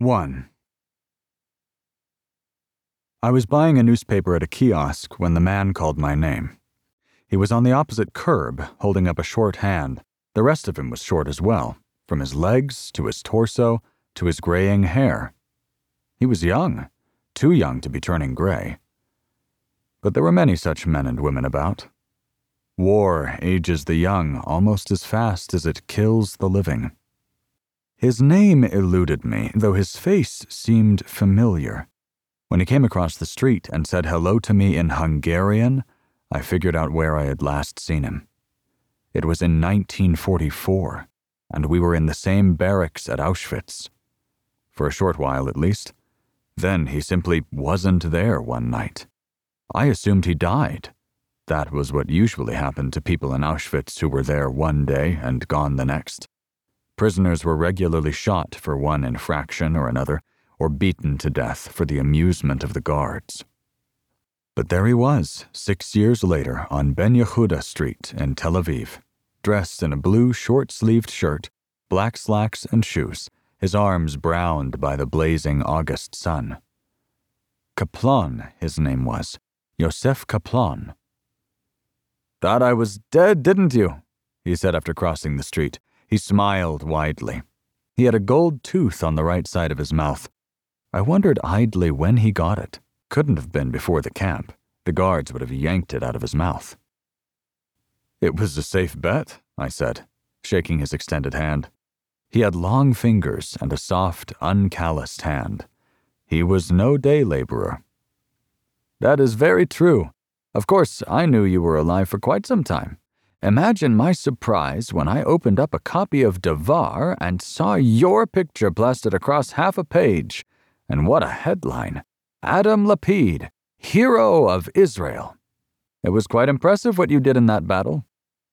1. I was buying a newspaper at a kiosk when the man called my name. He was on the opposite curb, holding up a short hand. The rest of him was short as well, from his legs to his torso to his graying hair. He was young, too young to be turning gray. But there were many such men and women about. War ages the young almost as fast as it kills the living. His name eluded me, though his face seemed familiar. When he came across the street and said hello to me in Hungarian, I figured out where I had last seen him. It was in 1944, and we were in the same barracks at Auschwitz. For a short while, at least. Then he simply wasn't there one night. I assumed he died. That was what usually happened to people in Auschwitz who were there one day and gone the next. Prisoners were regularly shot for one infraction or another, or beaten to death for the amusement of the guards. But there he was, 6 years later, on Ben Yehuda Street in Tel Aviv, dressed in a blue short-sleeved shirt, black slacks and shoes, his arms browned by the blazing August sun. Kaplan, his name was, Yosef Kaplan. "Thought I was dead, didn't you?" he said after crossing the street. He smiled widely. He had a gold tooth on the right side of his mouth. I wondered idly when he got it. Couldn't have been before the camp. The guards would have yanked it out of his mouth. "It was a safe bet," I said, shaking his extended hand. He had long fingers and a soft, uncalloused hand. He was no day laborer. "That is very true. Of course, I knew you were alive for quite some time. Imagine my surprise when I opened up a copy of Devar and saw your picture plastered across half a page. And what a headline. Adam Lapid, Hero of Israel. It was quite impressive what you did in that battle."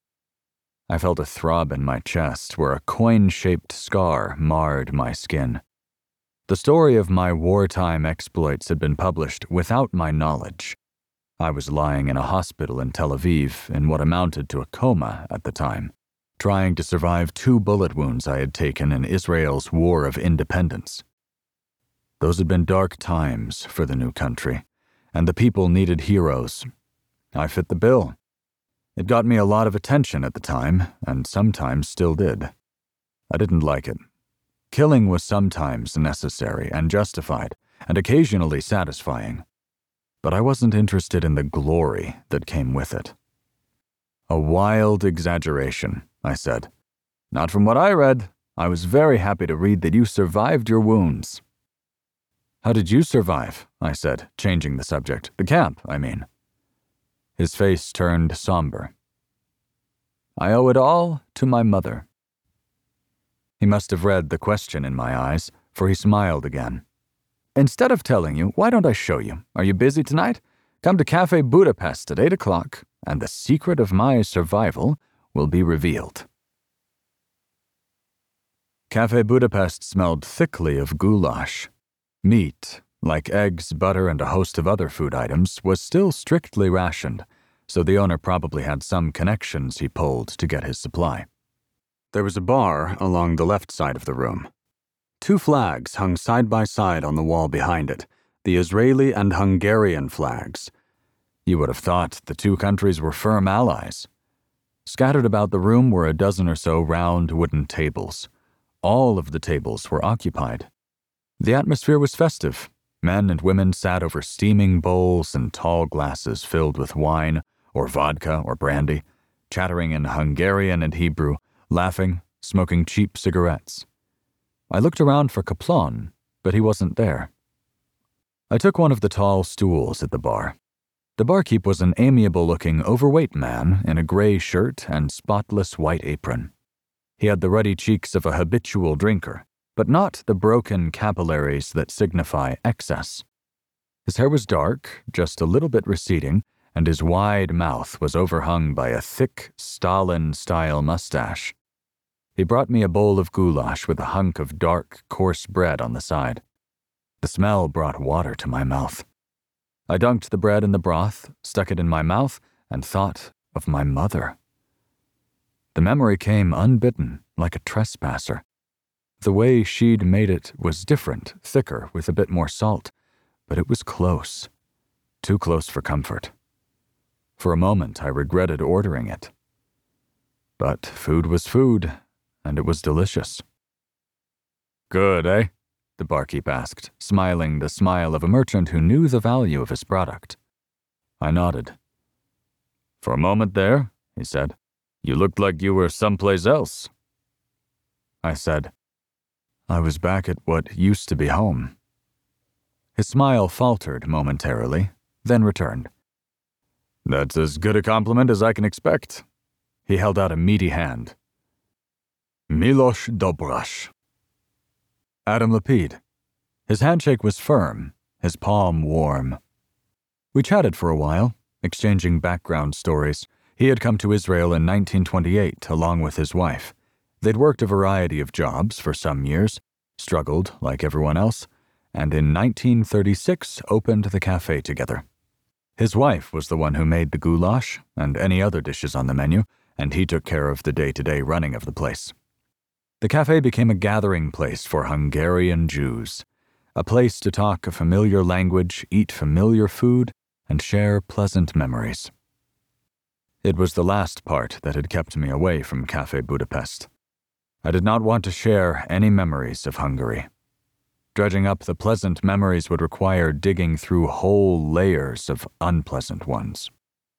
I felt a throb in my chest where a coin-shaped scar marred my skin. The story of my wartime exploits had been published without my knowledge. I was lying in a hospital in Tel Aviv in what amounted to a coma at the time, trying to survive 2 bullet wounds I had taken in Israel's War of Independence. Those had been dark times for the new country, and the people needed heroes. I fit the bill. It got me a lot of attention at the time, and sometimes still did. I didn't like it. Killing was sometimes necessary and justified, and occasionally satisfying. But I wasn't interested in the glory that came with it. "A wild exaggeration," I said. "Not from what I read. I was very happy to read that you survived your wounds." "How did you survive?" I said, changing the subject. "The camp, I mean." His face turned somber. "I owe it all to my mother." He must have read the question in my eyes, for he smiled again. "Instead of telling you, why don't I show you? Are you busy tonight? Come to Cafe Budapest at 8 o'clock, and the secret of my survival will be revealed." Cafe Budapest smelled thickly of goulash. Meat, like eggs, butter, and a host of other food items, was still strictly rationed, so the owner probably had some connections he pulled to get his supply. There was a bar along the left side of the room. 2 flags hung side by side on the wall behind it, the Israeli and Hungarian flags. You would have thought the 2 countries were firm allies. Scattered about the room were a dozen or so round wooden tables. All of the tables were occupied. The atmosphere was festive. Men and women sat over steaming bowls and tall glasses filled with wine, or vodka, or brandy, chattering in Hungarian and Hebrew, laughing, smoking cheap cigarettes. I looked around for Kaplan, but he wasn't there. I took one of the tall stools at the bar. The barkeep was an amiable-looking, overweight man in a gray shirt and spotless white apron. He had the ruddy cheeks of a habitual drinker, but not the broken capillaries that signify excess. His hair was dark, just a little bit receding, and his wide mouth was overhung by a thick, Stalin-style mustache. He brought me a bowl of goulash with a hunk of dark, coarse bread on the side. The smell brought water to my mouth. I dunked the bread in the broth, stuck it in my mouth, and thought of my mother. The memory came unbidden, like a trespasser. The way she'd made it was different, thicker, with a bit more salt, but it was close. Too close for comfort. For a moment, I regretted ordering it. But food was food, and it was delicious. Good, eh? The barkeep asked, smiling the smile of a merchant who knew the value of his product. I nodded. For a moment there, he said, you looked like you were someplace else. I said, I was back at what used to be home. His smile faltered momentarily, then returned. That's as good a compliment as I can expect. He held out a meaty hand. Miloš Dobraš. Adam Lapid. His handshake was firm, his palm warm. We chatted for a while, exchanging background stories. He had come to Israel in 1928 along with his wife. They'd worked a variety of jobs for some years, struggled like everyone else, and in 1936 opened the cafe together. His wife was the one who made the goulash and any other dishes on the menu, and he took care of the day-to-day running of the place. The cafe became a gathering place for Hungarian Jews, a place to talk a familiar language, eat familiar food, and share pleasant memories. It was the last part that had kept me away from Café Budapest. I did not want to share any memories of Hungary. Dredging up the pleasant memories would require digging through whole layers of unpleasant ones.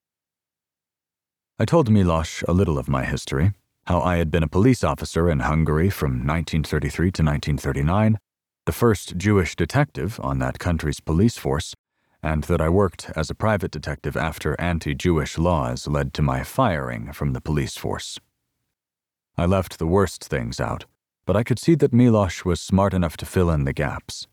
I told Miloš a little of my history, how I had been a police officer in Hungary from 1933 to 1939, the first Jewish detective on that country's police force, and that I worked as a private detective after anti-Jewish laws led to my firing from the police force. I left the worst things out, but I could see that Miloš was smart enough to fill in the gaps.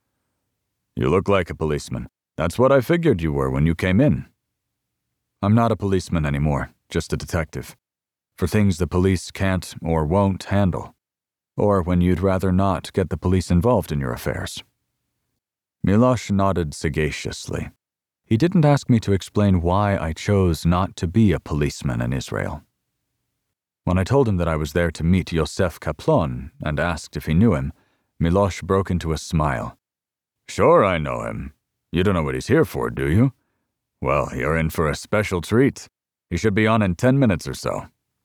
You look like a policeman. That's what I figured you were when you came in. I'm not a policeman anymore, just a detective. For things the police can't or won't handle, or when you'd rather not get the police involved in your affairs. Miloš nodded sagaciously. He didn't ask me to explain why I chose not to be a policeman in Israel. When I told him that I was there to meet Yosef Kaplon and asked if he knew him, Miloš broke into a smile. Sure I know him. You don't know what he's here for, do you? Well, you're in for a special treat. He should be on in 10 minutes or so.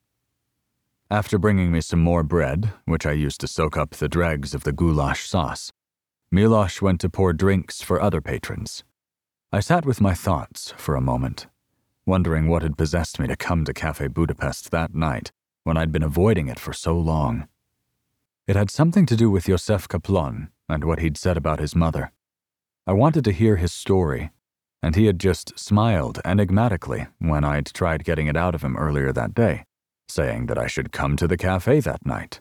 After bringing me some more bread, which I used to soak up the dregs of the goulash sauce, Miloš went to pour drinks for other patrons. I sat with my thoughts for a moment, wondering what had possessed me to come to Café Budapest that night when I'd been avoiding it for so long. It had something to do with Yosef Kaplon and what he'd said about his mother. I wanted to hear his story, and he had just smiled enigmatically when I'd tried getting it out of him earlier that day, saying that I should come to the cafe that night.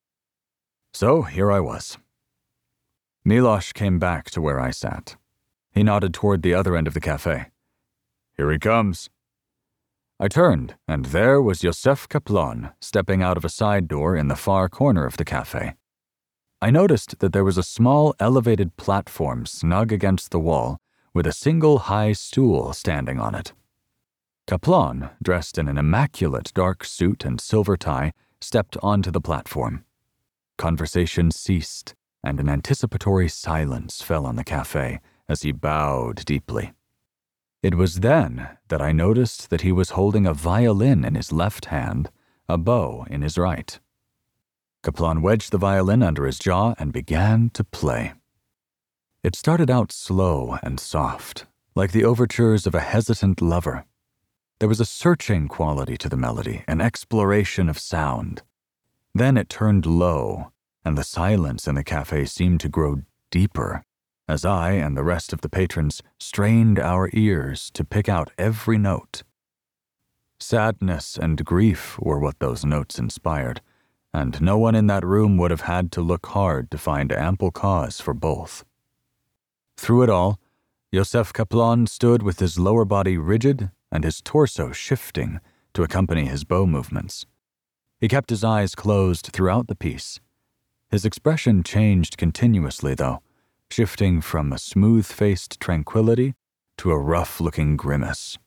So here I was. Miloš came back to where I sat. He nodded toward the other end of the cafe. Here he comes. I turned, and there was Yosef Kaplon stepping out of a side door in the far corner of the cafe. I noticed that there was a small elevated platform snug against the wall with a single high stool standing on it. Kaplon, dressed in an immaculate dark suit and silver tie, stepped onto the platform. Conversation ceased, and an anticipatory silence fell on the cafe as he bowed deeply. It was then that I noticed that he was holding a violin in his left hand, a bow in his right. Kaplon wedged the violin under his jaw and began to play. It started out slow and soft, like the overtures of a hesitant lover. There was a searching quality to the melody, an exploration of sound. Then it turned low, and the silence in the cafe seemed to grow deeper as I and the rest of the patrons strained our ears to pick out every note. Sadness and grief were what those notes inspired, and no one in that room would have had to look hard to find ample cause for both. Through it all, Yosef Kaplon stood with his lower body rigid and his torso shifting to accompany his bow movements. He kept his eyes closed throughout the piece. His expression changed continuously, though, shifting from a smooth-faced tranquility to a rough-looking grimace.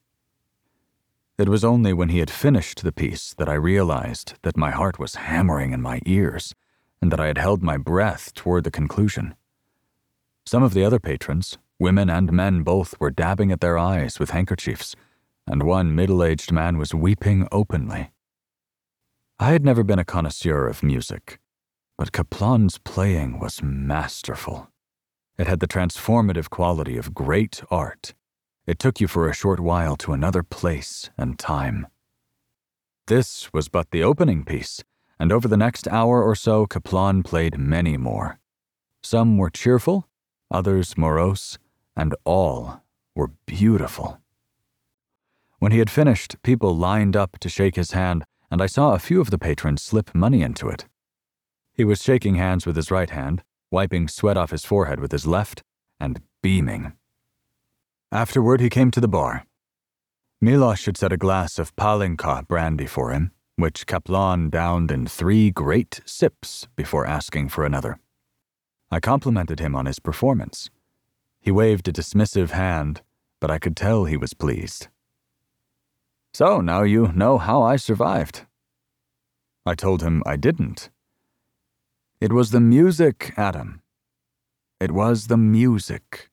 It was only when he had finished the piece that I realized that my heart was hammering in my ears, and that I had held my breath toward the conclusion. Some of the other patrons, women and men both, were dabbing at their eyes with handkerchiefs, and one middle-aged man was weeping openly. I had never been a connoisseur of music, but Kaplan's playing was masterful. It had the transformative quality of great art. It took you for a short while to another place and time. This was but the opening piece, and over the next hour or so Kaplan played many more. Some were cheerful, others morose, and all were beautiful. When he had finished, people lined up to shake his hand, and I saw a few of the patrons slip money into it. He was shaking hands with his right hand, wiping sweat off his forehead with his left, and beaming. Afterward, he came to the bar. Miloš had set a glass of Palinka brandy for him, which Kaplan downed in 3 great sips before asking for another. I complimented him on his performance. He waved a dismissive hand, but I could tell he was pleased. "So now you know how I survived." I told him I didn't. "It was the music, Adam. It was the music."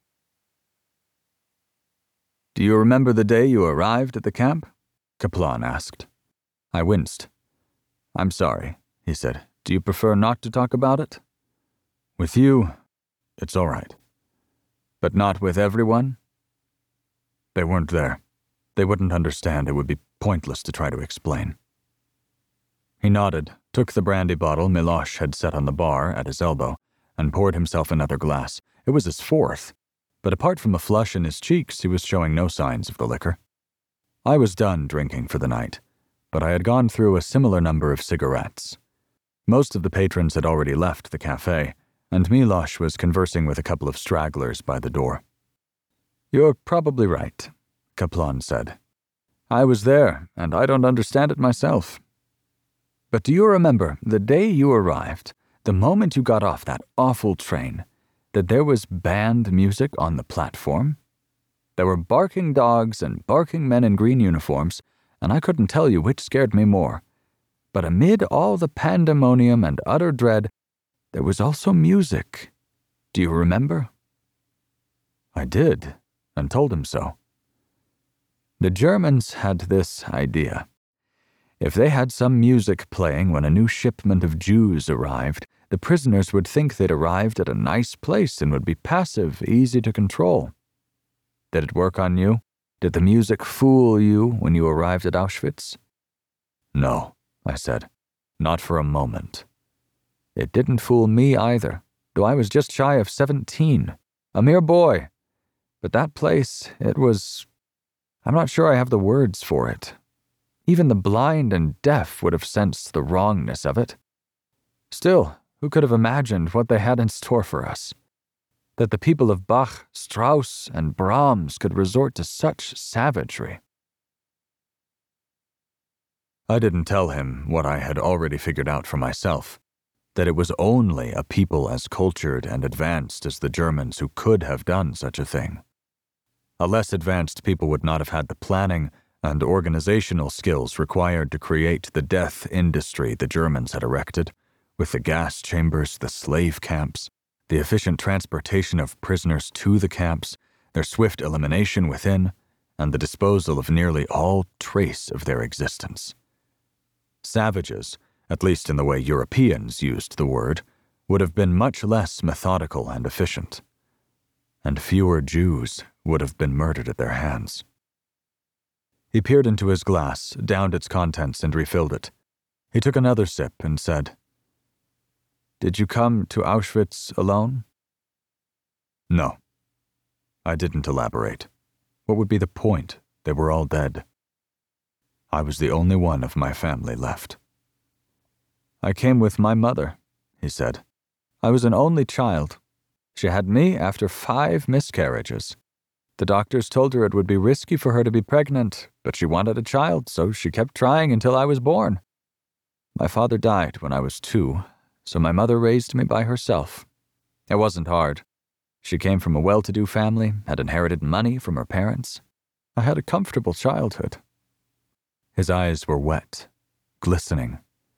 "Do you remember the day you arrived at the camp?" Kaplan asked. I winced. "I'm sorry," he said. "Do you prefer not to talk about it?" "With you, it's all right. But not with everyone?" "They weren't there. They wouldn't understand. It would be pointless to try to explain." He nodded, took the brandy bottle Miloš had set on the bar at his elbow, and poured himself another glass. It was his 4th, but apart from a flush in his cheeks, he was showing no signs of the liquor. I was done drinking for the night, but I had gone through a similar number of cigarettes. Most of the patrons had already left the cafe, and Miloš was conversing with a couple of stragglers by the door. "You're probably right," Kaplan said. "I was there, and I don't understand it myself. But do you remember, the day you arrived, the moment you got off that awful train, that there was band music on the platform? There were barking dogs and barking men in green uniforms, and I couldn't tell you which scared me more. But amid all the pandemonium and utter dread, there was also music. Do you remember?" I did, and told him so. The Germans had this idea. If they had some music playing when a new shipment of Jews arrived, the prisoners would think they'd arrived at a nice place and would be passive, easy to control. Did it work on you? Did the music fool you when you arrived at Auschwitz? "No," I said. "Not for a moment." It didn't fool me either, though I was just shy of 17, a mere boy. But that place, it was... I'm not sure I have the words for it. Even the blind and deaf would have sensed the wrongness of it. Still, who could have imagined what they had in store for us? That the people of Bach, Strauss, and Brahms could resort to such savagery. I didn't tell him what I had already figured out for myself, that it was only a people as cultured and advanced as the Germans who could have done such a thing. A less advanced people would not have had the planning and organizational skills required to create the death industry the Germans had erected, with the gas chambers, the slave camps, the efficient transportation of prisoners to the camps, their swift elimination within, and the disposal of nearly all trace of their existence. Savages, at least in the way Europeans used the word, would have been much less methodical and efficient, and fewer Jews would have been murdered at their hands. He peered into his glass, downed its contents, and refilled it. He took another sip and said, "Did you come to Auschwitz alone?" "No." I didn't elaborate. What would be the point? They were all dead. I was the only one of my family left. "I came with my mother," he said. "I was an only child. She had me after 5 miscarriages. The doctors told her it would be risky for her to be pregnant, but she wanted a child, so she kept trying until I was born. My father died when I was 2, so my mother raised me by herself. It wasn't hard. She came from a well-to-do family, had inherited money from her parents. I had a comfortable childhood." His eyes were wet, glistening.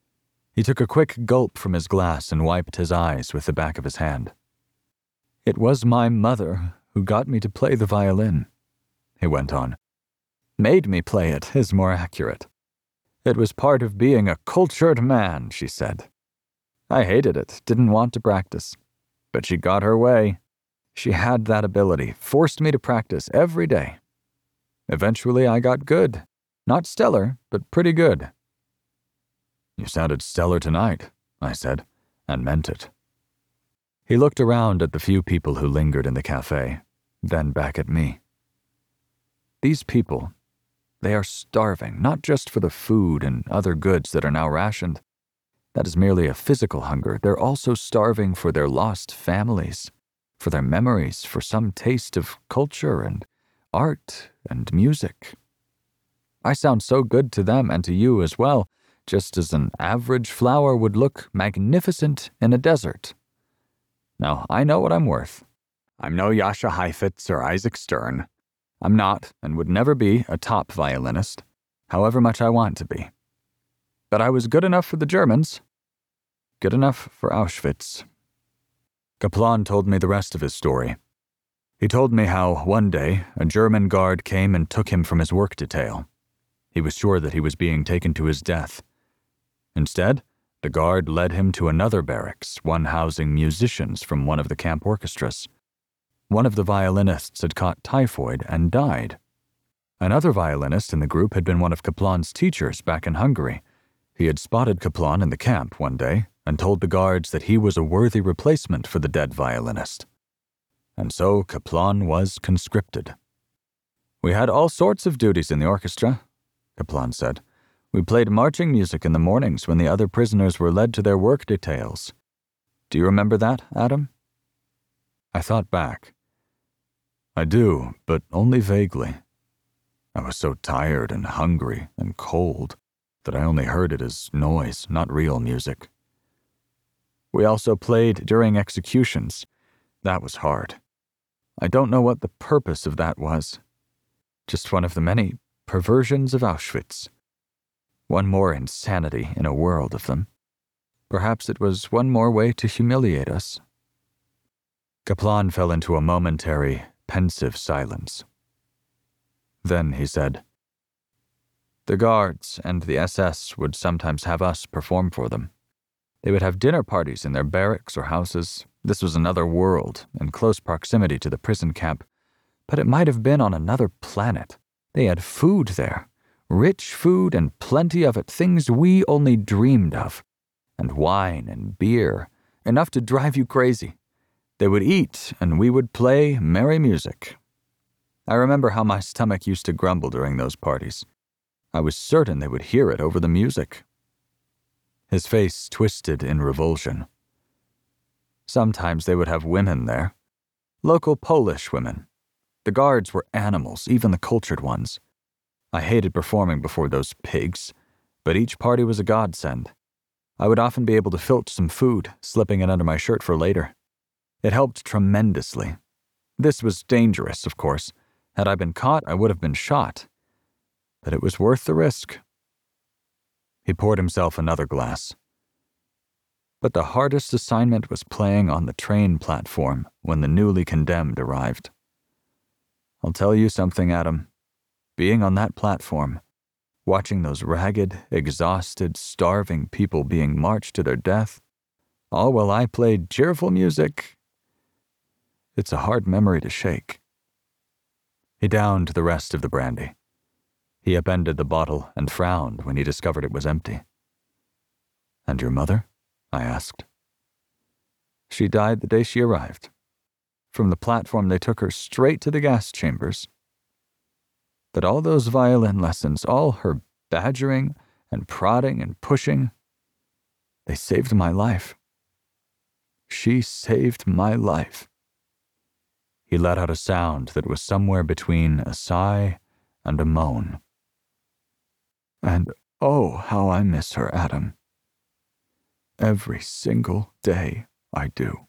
He took a quick gulp from his glass and wiped his eyes with the back of his hand. "It was my mother who got me to play the violin," he went on. "Made me play it is more accurate. It was part of being a cultured man," she said. "I hated it, didn't want to practice. But she got her way. She had that ability, forced me to practice every day. Eventually I got good. Not stellar, but pretty good." "You sounded stellar tonight," I said, and meant it. He looked around at the few people who lingered in the cafe, then back at me. "These people, they are starving, not just for the food and other goods that are now rationed. That is merely a physical hunger. They're also starving for their lost families, for their memories, for some taste of culture and art and music. I sound so good to them and to you as well, just as an average flower would look magnificent in a desert. Now, I know what I'm worth. I'm no Jascha Heifetz or Isaac Stern. I'm not, and would never be, a top violinist, however much I want to be. But I was good enough for the Germans. Good enough for Auschwitz." Kaplan told me the rest of his story. He told me how, one day, a German guard came and took him from his work detail. He was sure that he was being taken to his death. Instead, the guard led him to another barracks, one housing musicians from one of the camp orchestras. One of the violinists had caught typhoid and died. Another violinist in the group had been one of Kaplan's teachers back in Hungary. He had spotted Kaplan in the camp one day and told the guards that he was a worthy replacement for the dead violinist. And so Kaplan was conscripted. "We had all sorts of duties in the orchestra," Kaplan said. "We played marching music in the mornings when the other prisoners were led to their work details. Do you remember that, Adam?" I thought back. I do, but only vaguely. I was so tired and hungry and cold that I only heard it as noise, not real music. We also played during executions. That was hard. I don't know what the purpose of that was. Just one of the many perversions of Auschwitz. One more insanity in a world of them. Perhaps it was one more way to humiliate us. Kaplan fell into a momentary, pensive silence. Then he said, "The guards and the SS would sometimes have us perform for them. They would have dinner parties in their barracks or houses. This was another world, in close proximity to the prison camp, but it might have been on another planet. They had food there, rich food and plenty of it, things we only dreamed of, and wine and beer, enough to drive you crazy. They would eat, and we would play merry music. I remember how my stomach used to grumble during those parties. I was certain they would hear it over the music." His face twisted in revulsion. "Sometimes they would have women there. Local Polish women. The guards were animals, even the cultured ones. I hated performing before those pigs, but each party was a godsend. I would often be able to filch some food, slipping it under my shirt for later. It helped tremendously. This was dangerous, of course. Had I been caught, I would have been shot. But it was worth the risk." He poured himself another glass. "But the hardest assignment was playing on the train platform when the newly condemned arrived. I'll tell you something, Adam. Being on that platform, watching those ragged, exhausted, starving people being marched to their death, all while I played cheerful music, it's a hard memory to shake." He downed the rest of the brandy. He upended the bottle and frowned when he discovered it was empty. "And your mother?" I asked. "She died the day she arrived. From the platform they took her straight to the gas chambers. But all those violin lessons, all her badgering and prodding and pushing, they saved my life. She saved my life." He let out a sound that was somewhere between a sigh and a moan. "And oh, how I miss her, Adam. Every single day I do."